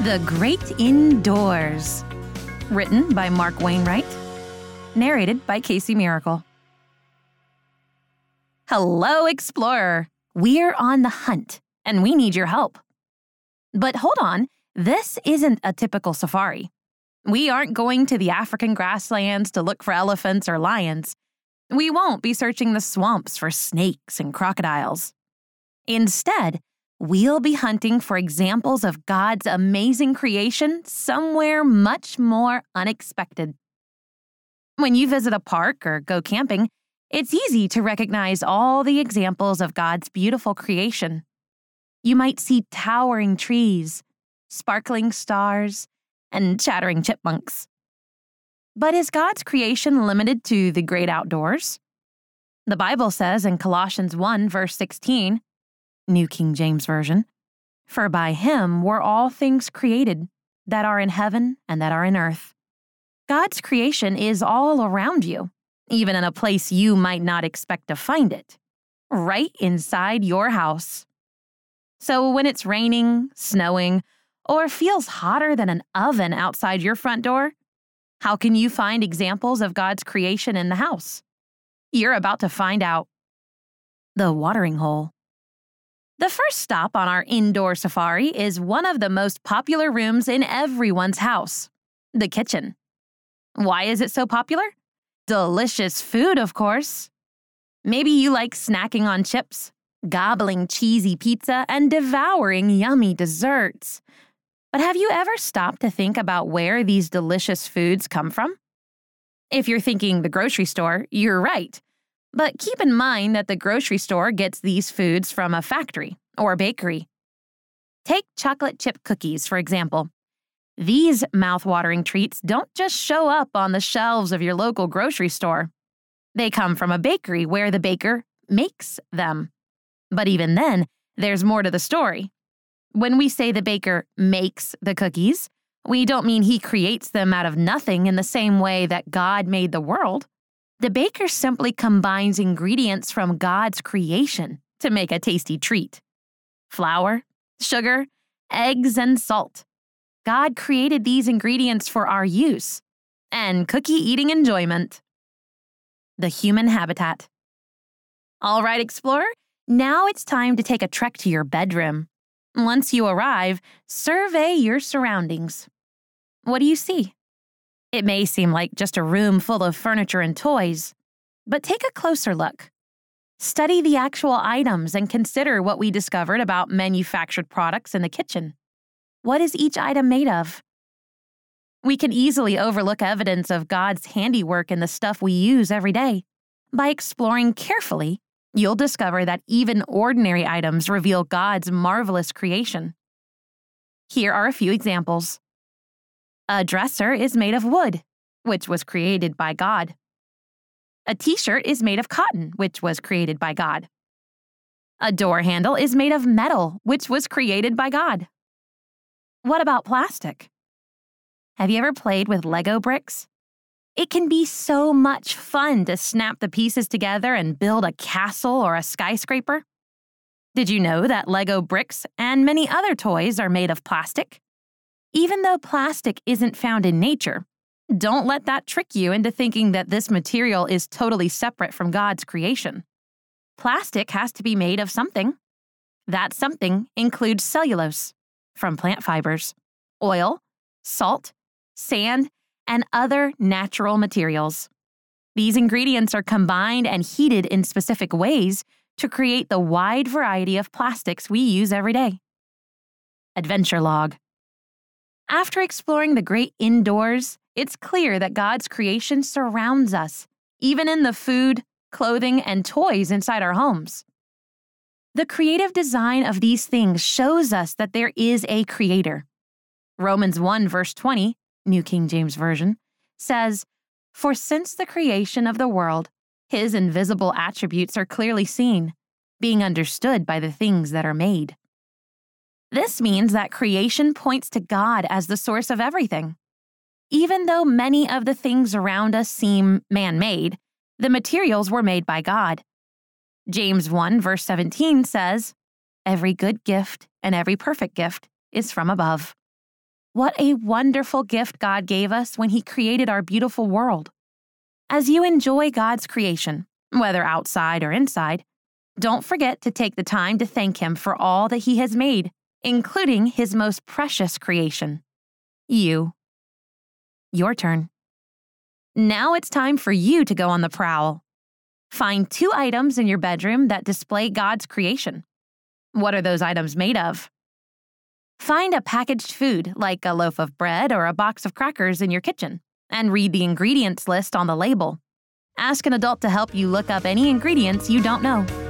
The Great Indoors. Written by Mark Wainwright. Narrated by Casey Miracle. Hello, Explorer. We're on the hunt, and we need your help. But hold on, this isn't a typical safari. We aren't going to the African grasslands to look for elephants or lions. We won't be searching the swamps for snakes and crocodiles. Instead, we'll be hunting for examples of God's amazing creation somewhere much more unexpected. When you visit a park or go camping, it's easy to recognize all the examples of God's beautiful creation. You might see towering trees, sparkling stars, and chattering chipmunks. But is God's creation limited to the great outdoors? The Bible says in Colossians 1, verse 16, New King James Version, "For by him were all things created, that are in heaven and that are in earth." God's creation is all around you, even in a place you might not expect to find it, right inside your house. So when it's raining, snowing, or feels hotter than an oven outside your front door, how can you find examples of God's creation in the house? You're about to find out. The watering hole. The first stop on our indoor safari is one of the most popular rooms in everyone's house, the kitchen. Why is it so popular? Delicious food, of course. Maybe you like snacking on chips, gobbling cheesy pizza, and devouring yummy desserts. But have you ever stopped to think about where these delicious foods come from? If you're thinking the grocery store, you're right. But keep in mind that the grocery store gets these foods from a factory or bakery. Take chocolate chip cookies, for example. These mouth-watering treats don't just show up on the shelves of your local grocery store. They come from a bakery where the baker makes them. But even then, there's more to the story. When we say the baker makes the cookies, we don't mean he creates them out of nothing in the same way that God made the world. The baker simply combines ingredients from God's creation to make a tasty treat. Flour, sugar, eggs, and salt. God created these ingredients for our use and cookie-eating enjoyment. The human habitat. All right, Explorer, now it's time to take a trek to your bedroom. Once you arrive, survey your surroundings. What do you see? It may seem like just a room full of furniture and toys, but take a closer look. Study the actual items and consider what we discovered about manufactured products in the kitchen. What is each item made of? We can easily overlook evidence of God's handiwork in the stuff we use every day. By exploring carefully, you'll discover that even ordinary items reveal God's marvelous creation. Here are a few examples. A dresser is made of wood, which was created by God. A t-shirt is made of cotton, which was created by God. A door handle is made of metal, which was created by God. What about plastic? Have you ever played with Lego bricks? It can be so much fun to snap the pieces together and build a castle or a skyscraper. Did you know that Lego bricks and many other toys are made of plastic? Even though plastic isn't found in nature, don't let that trick you into thinking that this material is totally separate from God's creation. Plastic has to be made of something. That something includes cellulose, from plant fibers, oil, salt, sand, and other natural materials. These ingredients are combined and heated in specific ways to create the wide variety of plastics we use every day. Adventure log. After exploring the great indoors, it's clear that God's creation surrounds us, even in the food, clothing, and toys inside our homes. The creative design of these things shows us that there is a creator. Romans 1, verse 20, New King James Version, says, "For since the creation of the world, his invisible attributes are clearly seen, being understood by the things that are made." This means that creation points to God as the source of everything. Even though many of the things around us seem man-made, the materials were made by God. James 1, verse 17 says, "Every good gift and every perfect gift is from above." What a wonderful gift God gave us when He created our beautiful world. As you enjoy God's creation, whether outside or inside, don't forget to take the time to thank Him for all that He has made, including His most precious creation, you. Your turn. Now it's time for you to go on the prowl. Find 2 items in your bedroom that display God's creation. What are those items made of? Find a packaged food like a loaf of bread or a box of crackers in your kitchen and read the ingredients list on the label. Ask an adult to help you look up any ingredients you don't know.